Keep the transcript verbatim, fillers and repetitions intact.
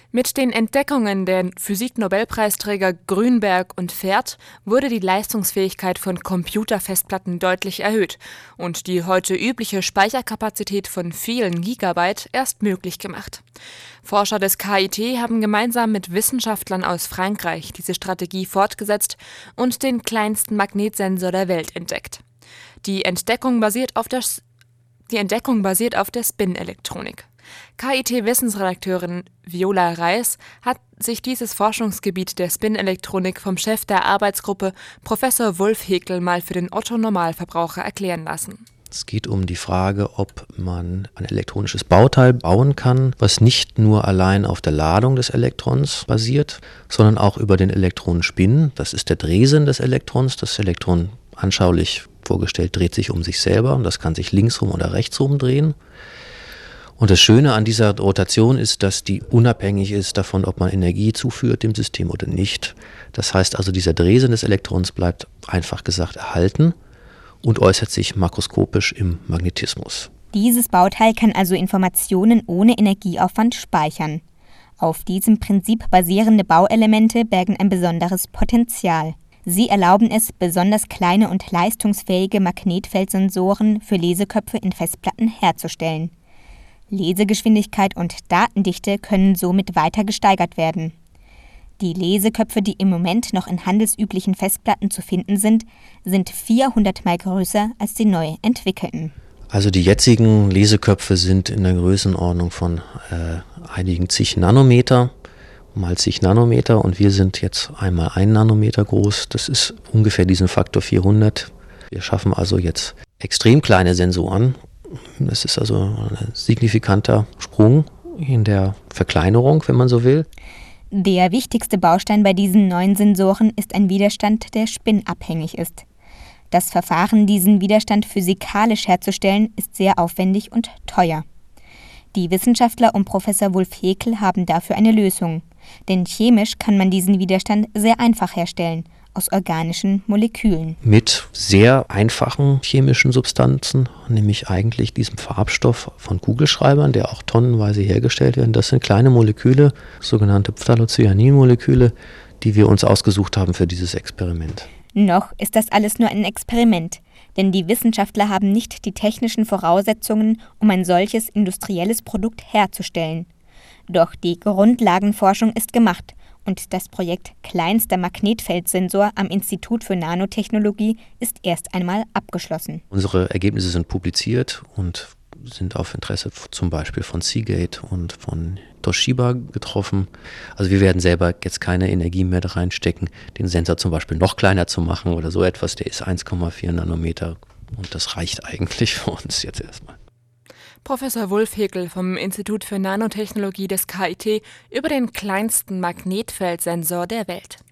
Mit den Entdeckungen der Physik-Nobelpreisträger Grünberg und Ferdt wurde die Leistungsfähigkeit von Computerfestplatten deutlich erhöht und die heute übliche Speicherkapazität von vielen Gigabyte erst möglich gemacht. Forscher des K I T haben gemeinsam mit Wissenschaftlern aus Frankreich diese Strategie fortgesetzt und den kleinsten Magnetsensor der Welt entdeckt. Die Entdeckung basiert auf der, die Entdeckung basiert auf der Spin-Elektronik. K I T-Wissensredakteurin Viola Reis hat sich dieses Forschungsgebiet der Spin-Elektronik vom Chef der Arbeitsgruppe, Professor Wulf Hekel, mal für den Otto-Normalverbraucher erklären lassen. Es geht um die Frage, ob man ein elektronisches Bauteil bauen kann, was nicht nur allein auf der Ladung des Elektrons basiert, sondern auch über den Elektronenspin. Das ist der Drehsinn des Elektrons. Das Elektron, anschaulich vorgestellt, dreht sich um sich selber und das kann sich linksrum oder rechtsrum drehen. Und das Schöne an dieser Rotation ist, dass die unabhängig ist davon, ob man Energie zuführt dem System oder nicht. Das heißt also, dieser Drehsinn des Elektrons bleibt einfach gesagt erhalten und äußert sich makroskopisch im Magnetismus. Dieses Bauteil kann also Informationen ohne Energieaufwand speichern. Auf diesem Prinzip basierende Bauelemente bergen ein besonderes Potenzial. Sie erlauben es, besonders kleine und leistungsfähige Magnetfeldsensoren für Leseköpfe in Festplatten herzustellen. Lesegeschwindigkeit und Datendichte können somit weiter gesteigert werden. Die Leseköpfe, die im Moment noch in handelsüblichen Festplatten zu finden sind, sind vierhundert Mal größer als die neu entwickelten. Also die jetzigen Leseköpfe sind in der Größenordnung von äh, einigen zig Nanometer, mal zig Nanometer, und wir sind jetzt einmal ein Nanometer groß. Das ist ungefähr diesen Faktor vierhundert. Wir schaffen also jetzt extrem kleine Sensoren. Das ist also ein signifikanter Sprung in der Verkleinerung, wenn man so will. Der wichtigste Baustein bei diesen neuen Sensoren ist ein Widerstand, der spinabhängig ist. Das Verfahren, diesen Widerstand physikalisch herzustellen, ist sehr aufwendig und teuer. Die Wissenschaftler um Professor Wulf Hekel haben dafür eine Lösung. Denn chemisch kann man diesen Widerstand sehr einfach herstellen, aus organischen Molekülen. Mit sehr einfachen chemischen Substanzen, nämlich eigentlich diesem Farbstoff von Kugelschreibern, der auch tonnenweise hergestellt wird. Das sind kleine Moleküle, sogenannte Phthalocyanin-Moleküle, die wir uns ausgesucht haben für dieses Experiment. Noch ist das alles nur ein Experiment, denn die Wissenschaftler haben nicht die technischen Voraussetzungen, um ein solches industrielles Produkt herzustellen. Doch die Grundlagenforschung ist gemacht und das Projekt Kleinster Magnetfeldsensor am Institut für Nanotechnologie ist erst einmal abgeschlossen. Unsere Ergebnisse sind publiziert und sind auf Interesse zum Beispiel von Seagate und von Toshiba getroffen. Also wir werden selber jetzt keine Energie mehr da reinstecken, den Sensor zum Beispiel noch kleiner zu machen oder so etwas. Der ist eins Komma vier Nanometer und das reicht eigentlich für uns jetzt erstmal. Professor Wulf Hekel vom Institut für Nanotechnologie des K I T über den kleinsten Magnetfeldsensor der Welt.